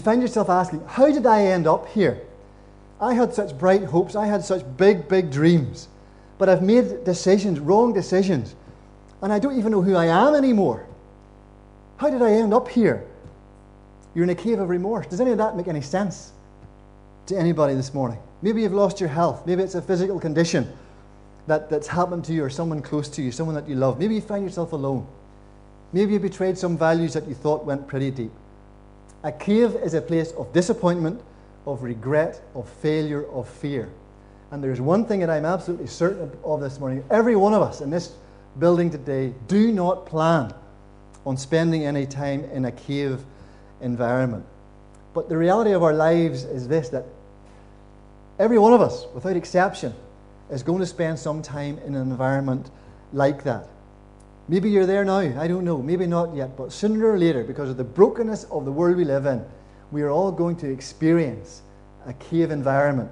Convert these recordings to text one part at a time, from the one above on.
find yourself asking, how did I end up here? I had such bright hopes. I had such big, big dreams. But I've made decisions, wrong decisions. And I don't even know who I am anymore. How did I end up here? You're in a cave of remorse. Does any of that make any sense to anybody this morning? Maybe you've lost your health. Maybe it's a physical condition that's happened to you or someone close to you, someone that you love. Maybe you find yourself alone. Maybe you betrayed some values that you thought went pretty deep. A cave is a place of disappointment, of regret, of failure, of fear. And there's one thing that I'm absolutely certain of this morning. Every one of us in this building today do not plan on spending any time in a cave environment. But the reality of our lives is this, that every one of us, without exception, is going to spend some time in an environment like that. Maybe you're there now, I don't know, maybe not yet, but sooner or later, because of the brokenness of the world we live in, we are all going to experience a cave environment.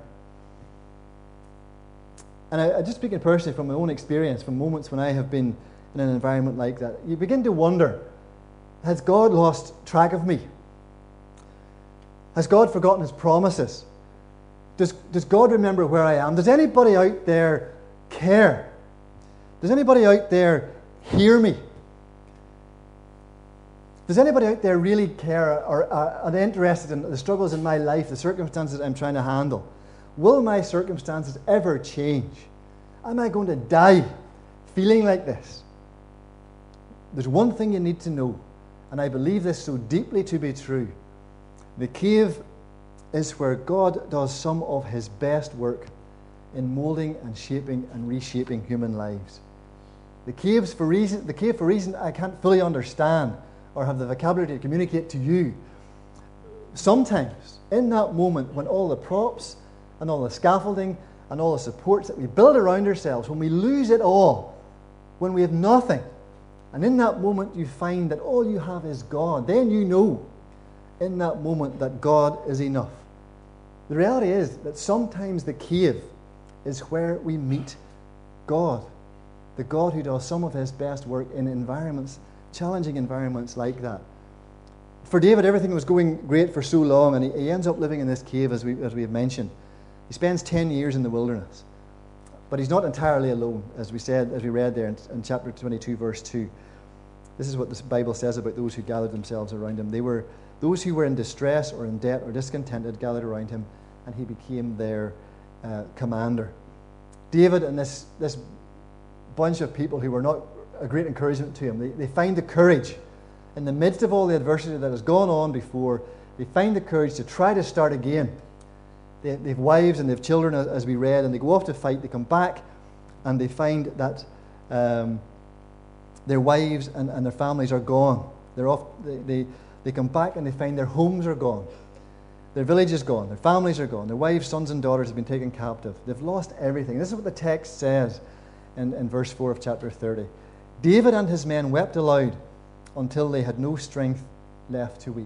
And I just speaking personally from my own experience, from moments when I have been in an environment like that, you begin to wonder, has God lost track of me? Has God forgotten his promises? Does God remember where I am? Does anybody out there care? Does anybody out there hear me? Does anybody out there really care or are they interested in the struggles in my life, the circumstances I'm trying to handle? Will my circumstances ever change? Am I going to die feeling like this? There's one thing you need to know, and I believe this so deeply to be true. The cave is where God does some of his best work in molding and shaping and reshaping human lives. The cave for reason I can't fully understand or have the vocabulary to communicate to you. Sometimes, in that moment when all the props and all the scaffolding and all the supports that we build around ourselves, when we lose it all, when we have nothing, and in that moment you find that all you have is God, then you know in that moment that God is enough. The reality is that sometimes the cave is where we meet God, the God who does some of his best work in environments, challenging environments like that. For David, everything was going great for so long, and he ends up living in this cave, as we have mentioned. He spends 10 years in the wilderness. But he's not entirely alone, as we read there in chapter 22, verse 2. This is what the Bible says about those who gathered themselves around him. They were those who were in distress or in debt or discontented gathered around him, and he became their commander. David and this bunch of people who were not a great encouragement to him, they find the courage in the midst of all the adversity that has gone on before. They find the courage to try to start again. They have wives and they have children, as we read, and they go off to fight. They come back and they find that their wives and their families are gone. They come back and they find their homes are gone. Their village is gone. Their families are gone. Their wives, sons, and daughters have been taken captive. They've lost everything. This is what the text says in verse 4 of chapter 30. David and his men wept aloud until they had no strength left to weep.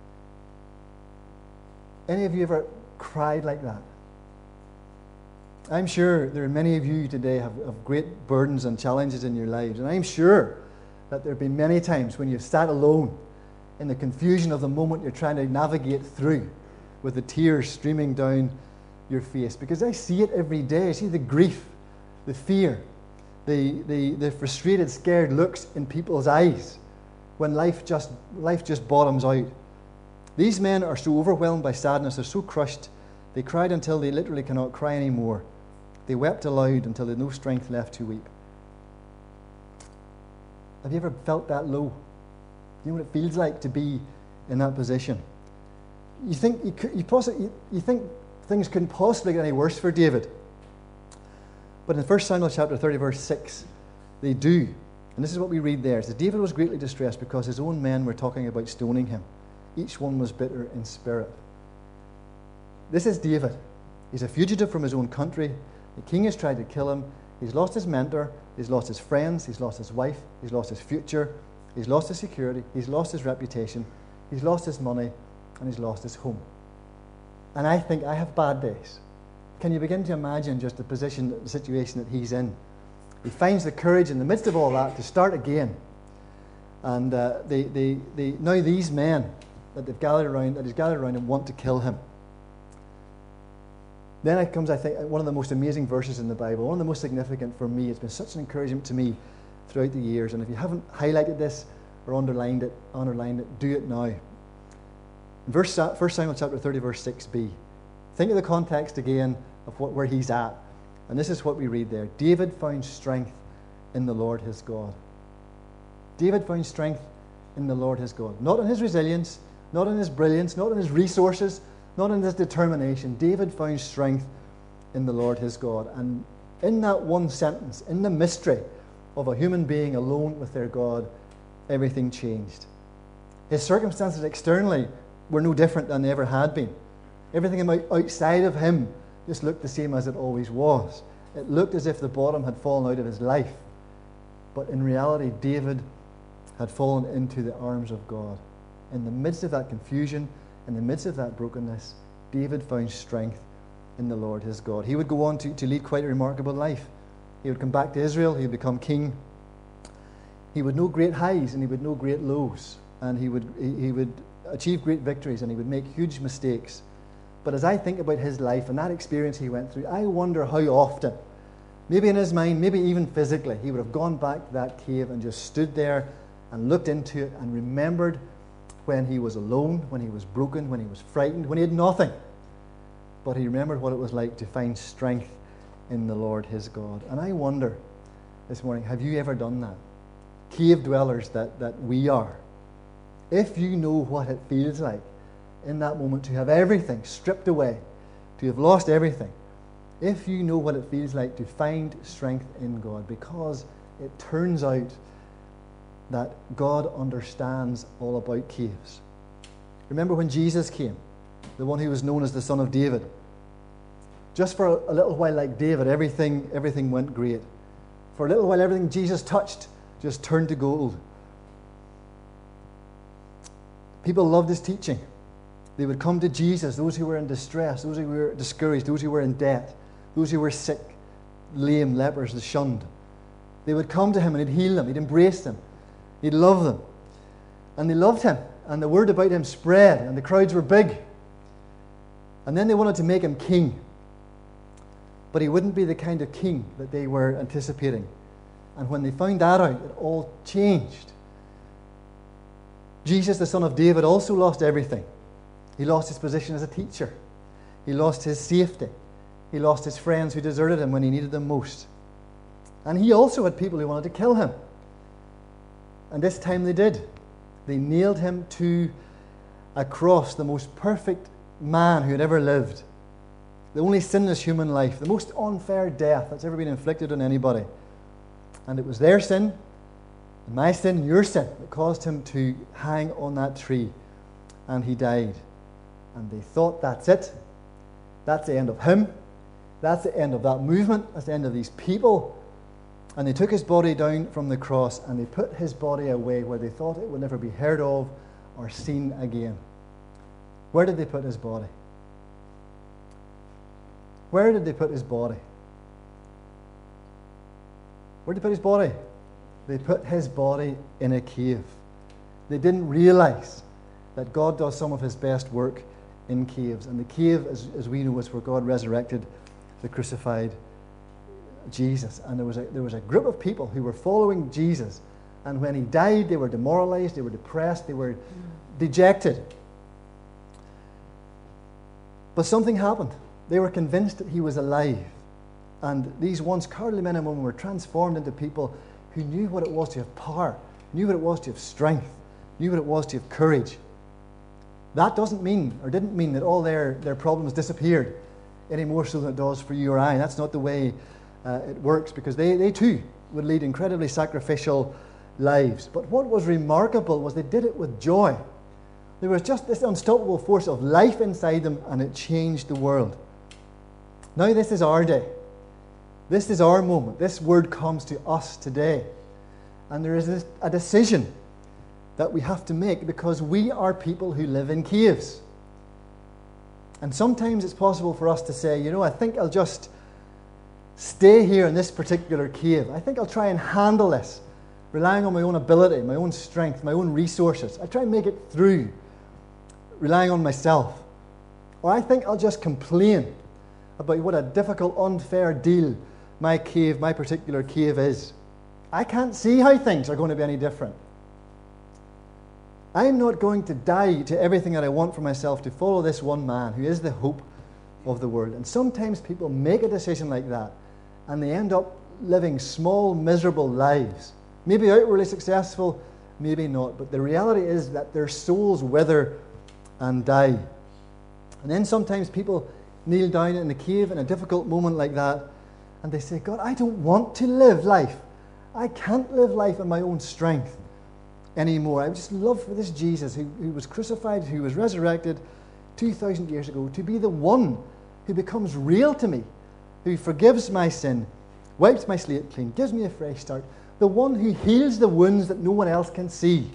Any of you ever cried like that? I'm sure there are many of you today have great burdens and challenges in your lives, and I'm sure that there have been many times when you've sat alone in the confusion of the moment you're trying to navigate through with the tears streaming down your face, because I see it every day. I see the grief, the fear, the frustrated, scared looks in people's eyes when life just bottoms out. These men are so overwhelmed by sadness, they're so crushed, they cried until they literally cannot cry anymore. They wept aloud until they had no strength left to weep. Have you ever felt that low? You know what it feels like to be in that position? You think things couldn't possibly get any worse for David. But in 1 Samuel chapter 30, verse 6, they do. And this is what we read there. It says, David was greatly distressed because his own men were talking about stoning him. Each one was bitter in spirit. This is David. He's a fugitive from his own country. The king has tried to kill him. He's lost his mentor. He's lost his friends. He's lost his wife. He's lost his future. He's lost his security. He's lost his reputation. He's lost his money. And he's lost his home. And I think I have bad days. Can you begin to imagine just the situation that he's in? He finds the courage in the midst of all that to start again. And now these men that he's gathered around and want to kill him. Then it comes, I think, one of the most amazing verses in the Bible, one of the most significant for me. It's been such an encouragement to me throughout the years. And if you haven't highlighted this or underlined it, do it now. In 1 Samuel chapter 30, verse 6b. Think of the context again of where he's at. And this is what we read there. David found strength in the Lord his God. David found strength in the Lord his God. Not in his resilience, not in his brilliance, not in his resources, not in his determination. David found strength in the Lord his God. And in that one sentence, in the mystery of a human being alone with their God, everything changed. His circumstances externally were no different than they ever had been. Everything outside of him just looked the same as it always was. It looked as if the bottom had fallen out of his life. But in reality, David had fallen into the arms of God. In the midst of that confusion, in the midst of that brokenness, David found strength in the Lord his God. He would go on to lead quite a remarkable life. He would come back to Israel, he would become king. He would know great highs and he would know great lows. And he would achieve great victories and he would make huge mistakes. But as I think about his life and that experience he went through, I wonder how often, maybe in his mind, maybe even physically, he would have gone back to that cave and just stood there and looked into it and remembered when he was alone, when he was broken, when he was frightened, when he had nothing. But he remembered what it was like to find strength in the Lord his God. And I wonder this morning, have you ever done that? Cave dwellers that we are. If you know what it feels like in that moment to have everything stripped away, to have lost everything, if you know what it feels like to find strength in God, because it turns out that God understands all about caves. Remember when Jesus came, the one who was known as the Son of David. Just for a little while, like David, everything went great. For a little while, everything Jesus touched just turned to gold. People loved his teaching. They would come to Jesus, those who were in distress, those who were discouraged, those who were in debt, those who were sick, lame, lepers, the shunned. They would come to him and he'd heal them, he'd embrace them, he'd love them. And they loved him, and the word about him spread, and the crowds were big. And then they wanted to make him king. But he wouldn't be the kind of king that they were anticipating. And when they found that out, it all changed. Jesus, the son of David, also lost everything. He lost his position as a teacher. He lost his safety. He lost his friends who deserted him when he needed them most. And he also had people who wanted to kill him. And this time they did. They nailed him to a cross, the most perfect man who had ever lived. The only sinless human life, the most unfair death that's ever been inflicted on anybody. And it was their sin, my sin, your sin, that caused him to hang on that tree. And he died. And they thought, that's it. That's the end of him. That's the end of that movement. That's the end of these people. And they took his body down from the cross and they put his body away where they thought it would never be heard of or seen again. Where did they put his body? Where did they put his body? Where did they put his body? They put his body in a cave. They didn't realize that God does some of his best work in caves. And the cave, as we know, is where God resurrected the crucified Jesus. And there was a group of people who were following Jesus. And when he died, they were demoralized, they were depressed, they were dejected. But something happened. They were convinced that he was alive. And these once cowardly men and women were transformed into people who knew what it was to have power, knew what it was to have strength, knew what it was to have courage. That doesn't mean, or didn't mean, that all their problems disappeared any more so than it does for you or I. That's not the way it works, because they too would lead incredibly sacrificial lives. But what was remarkable was they did it with joy. There was just this unstoppable force of life inside them, and it changed the world. Now this is our day. This is our moment. This word comes to us today. And there is a decision that we have to make, because we are people who live in caves. And sometimes it's possible for us to say, I think I'll just stay here in this particular cave. I think I'll try and handle this, relying on my own ability, my own strength, my own resources. I try and make it through. relying on myself. Or I think I'll just complain about what a difficult, unfair deal my particular cave is. I can't see how things are going to be any different. I'm not going to die to everything that I want for myself to follow this one man who is the hope of the world. And sometimes people make a decision like that and they end up living small, miserable lives. Maybe outwardly successful, maybe not. But the reality is that their souls wither and die. And then sometimes people kneel down in the cave in a difficult moment like that and they say, God, I don't want to live life. I can't live life in my own strength anymore. I would just love for this Jesus who was crucified, who was resurrected 2,000 years ago, to be the one who becomes real to me, who forgives my sin, wipes my slate clean, gives me a fresh start, the one who heals the wounds that no one else can see.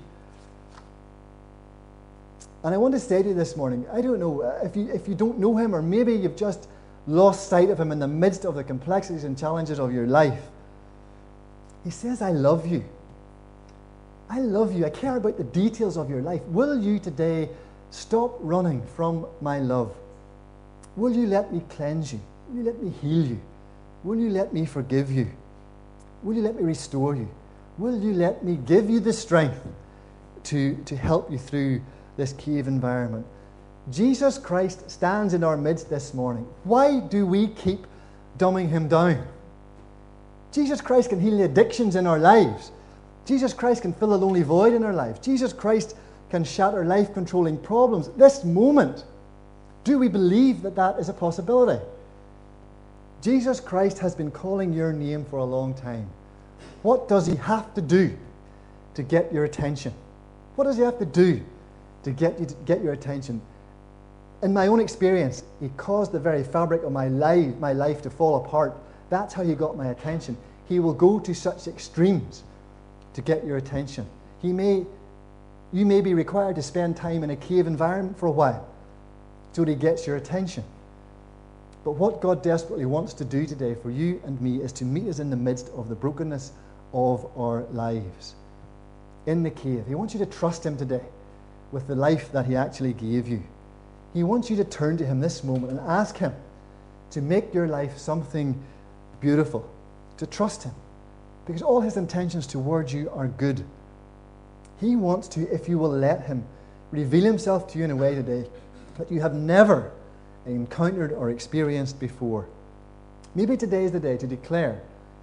And I want to say to you this morning, I don't know, if you don't know him, or maybe you've just lost sight of him in the midst of the complexities and challenges of your life, he says, I love you. I love you. I care about the details of your life. Will you today stop running from my love? Will you let me cleanse you? Will you let me heal you? Will you let me forgive you? Will you let me restore you? Will you let me give you the strength to help you through this cave environment? Jesus Christ stands in our midst this morning. Why do we keep dumbing him down? Jesus Christ can heal the addictions in our lives. Jesus Christ can fill a lonely void in our lives. Jesus Christ can shatter life-controlling problems. This moment, do we believe that that is a possibility? Jesus Christ has been calling your name for a long time. What does he have to do to get your attention? What does he have to do to get your attention? In my own experience, he caused the very fabric of my life to fall apart. That's how he got my attention. He will go to such extremes to get your attention. You may be required to spend time in a cave environment for a while till he gets your attention. But what God desperately wants to do today for you and me is to meet us in the midst of the brokenness of our lives. In the cave. He wants you to trust him today with the life that he actually gave you. He wants you to turn to him this moment and ask him to make your life something beautiful, to trust him, because all his intentions towards you are good. He wants to, if you will let him, reveal himself to you in a way today that you have never encountered or experienced before. Maybe today is the day to declare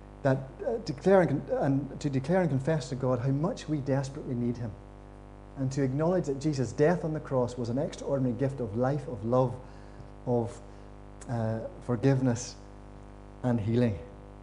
and confess to God how much we desperately need him, and to acknowledge that Jesus' death on the cross was an extraordinary gift of life, of love, of forgiveness and healing.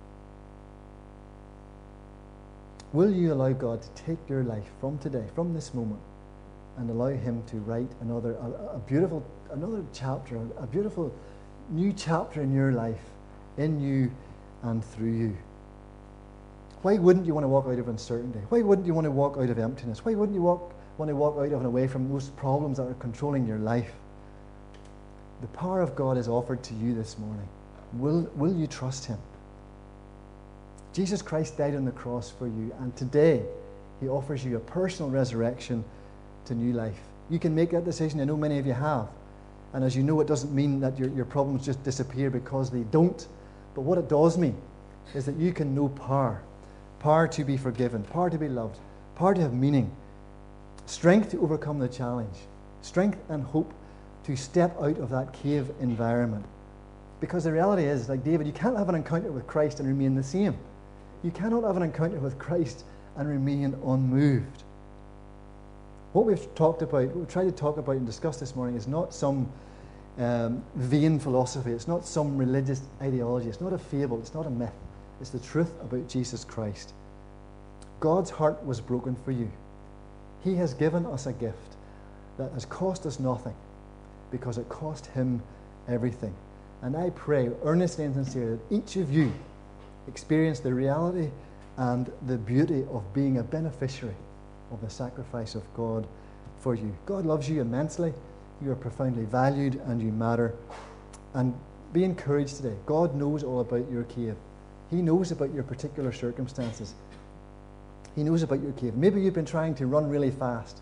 Will you allow God to take your life from today, from this moment, and allow him to write another chapter, a beautiful new chapter in your life, in you and through you? Why wouldn't you want to walk out of uncertainty? Why wouldn't you want to walk out of emptiness? Why wouldn't you want to walk out of and away from those problems that are controlling your life? The power of God is offered to you this morning. Will you trust him? Jesus Christ died on the cross for you, and today he offers you a personal resurrection to new life. You can make that decision. I know many of you have. And as you know, it doesn't mean that your problems just disappear, because they don't. But what it does mean is that you can know power. Power to be forgiven, power to be loved, power to have meaning, strength to overcome the challenge, strength and hope to step out of that cave environment. Because the reality is, like David, you can't have an encounter with Christ and remain the same. You cannot have an encounter with Christ and remain unmoved. What we've tried to talk about and discuss this morning is not some vain philosophy. It's not some religious ideology. It's not a fable. It's not a myth. It's the truth about Jesus Christ. God's heart was broken for you. He has given us a gift that has cost us nothing, because it cost him everything. And I pray earnestly and sincerely that each of you experience the reality and the beauty of being a beneficiary of the sacrifice of God for you. God loves you immensely. You are profoundly valued and you matter. And be encouraged today. God knows all about your cave. He knows about your particular circumstances. He knows about your cave. Maybe you've been trying to run really fast,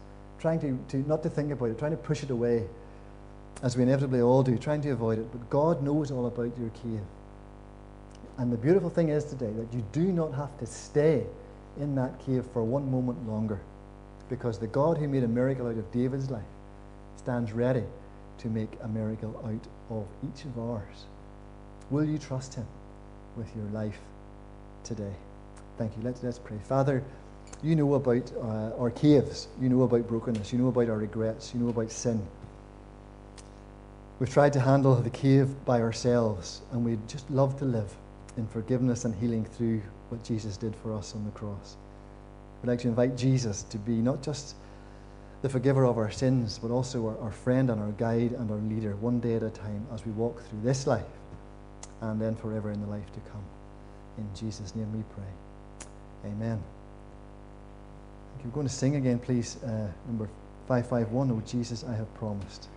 trying to not to think about it, trying to push it away, as we inevitably all do, trying to avoid it. But God knows all about your cave. And the beautiful thing is today that you do not have to stay in that cave for one moment longer, because the God who made a miracle out of David's life stands ready to make a miracle out of each of ours. Will you trust him with your life today? Thank you. Let's pray. Father, you know about our caves. You know about brokenness. You know about our regrets. You know about sin. We've tried to handle the cave by ourselves, and we'd just love to live in forgiveness and healing through what Jesus did for us on the cross. We'd like to invite Jesus to be not just the forgiver of our sins, but also our friend and our guide and our leader, one day at a time, as we walk through this life and then forever in the life to come. In Jesus' name we pray. Amen. We're going to sing again, please. Number 551, Oh Jesus, I have promised.